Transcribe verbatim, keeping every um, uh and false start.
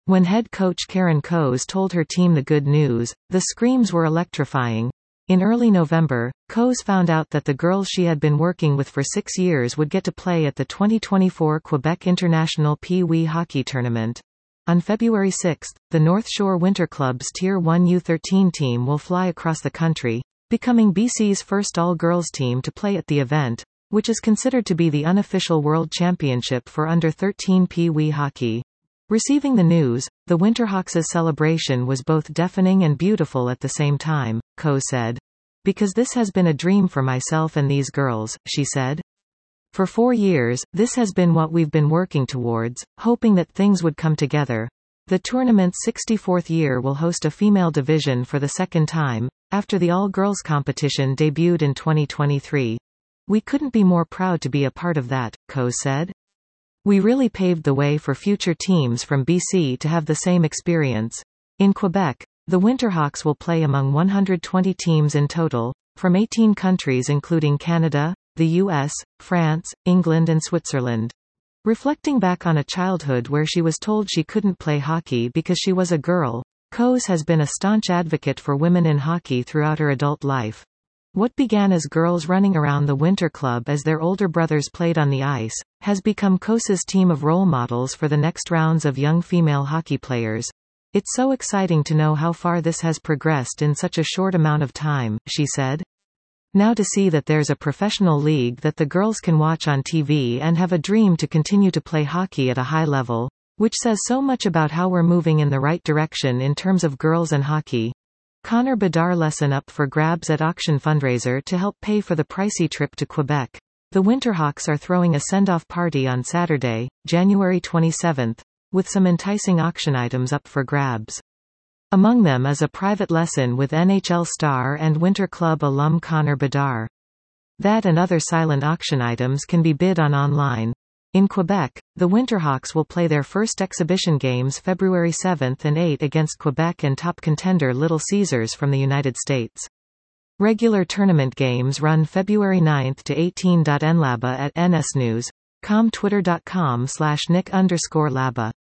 When head coach Karen Coes told her team the good news, the screams were electrifying. In early November, Coes found out that the girls she had been working with for six years would get to play at the twenty twenty-four Quebec International Pee Wee Hockey Tournament. On February sixth, the North Shore Winter Club's Tier one U thirteen team will fly across the country, becoming B C's first all-girls team to play at the event, which is considered to be the unofficial world championship for under thirteen Pee Wee hockey. Receiving the news, the Winterhawks' celebration was both deafening and beautiful at the same time, Coes said. Because this has been a dream for myself and these girls, she said. For four years, this has been what we've been working towards, hoping that things would come together. The tournament's sixty-fourth year will host a female division for the second time, after the all-girls competition debuted in twenty twenty-three. We couldn't be more proud to be a part of that, Coes said. We really paved the way for future teams from B C to have the same experience. In Quebec, the Winterhawks will play among one hundred twenty teams in total, from eighteen countries including Canada, the U S, France, England and Switzerland. Reflecting back on a childhood where she was told she couldn't play hockey because she was a girl, Coes has been a staunch advocate for women in hockey throughout her adult life. What began as girls running around the Winter Club as their older brothers played on the ice, has become Coes's team of role models for the next rounds of young female hockey players. It's so exciting to know how far this has progressed in such a short amount of time, she said. Now to see that there's a professional league that the girls can watch on T V and have a dream to continue to play hockey at a high level, which says so much about how we're moving in the right direction in terms of girls and hockey. Connor Bedard lesson up for grabs at auction fundraiser to help pay for the pricey trip to Quebec. The Winterhawks are throwing a send-off party on Saturday, January twenty-seventh, with some enticing auction items up for grabs. Among them is a private lesson with N H L star and Winter Club alum Connor Bedard. That and other silent auction items can be bid on online. In Quebec, the Winterhawks will play their first exhibition games February seventh and eighth against Quebec and top contender Little Caesars from the United States. Regular tournament games run February ninth to eighteenth. Nlaba at nsnews dot com, twitter dot com slash nick underscore laba.